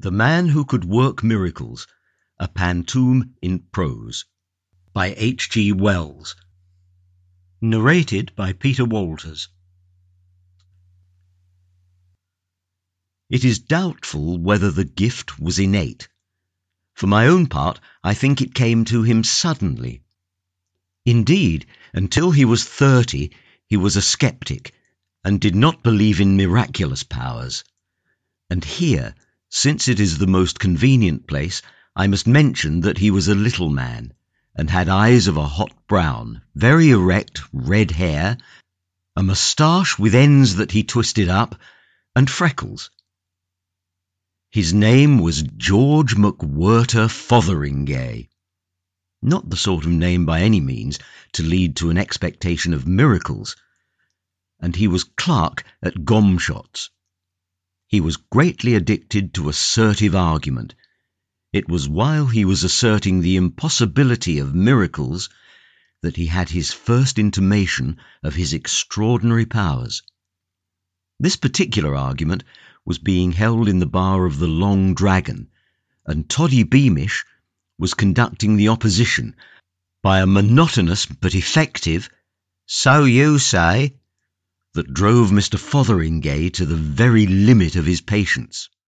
The Man Who Could Work Miracles, a Pantoum in Prose, by H. G. Wells. Narrated by Peter Walters. It is doubtful whether the gift was innate. For my own part, I think it came to him suddenly. Indeed, until he was 30, he was a skeptic, and did not believe in miraculous powers. And here, since it is the most convenient place, I must mention that he was a little man, and had eyes of a hot brown, very erect red hair, a moustache with ends that he twisted up, and freckles. His name was George McWhirter Fotheringay. Not the sort of name by any means to lead to an expectation of miracles. And he was clerk at Gomshott's. He was greatly addicted to assertive argument. It was while he was asserting the impossibility of miracles that he had his first intimation of his extraordinary powers. This particular argument was being held in the bar of the Long Dragon, and Toddy Beamish was conducting the opposition by a monotonous but effective "So you say," that drove Mr. Fotheringay to the very limit of his patience.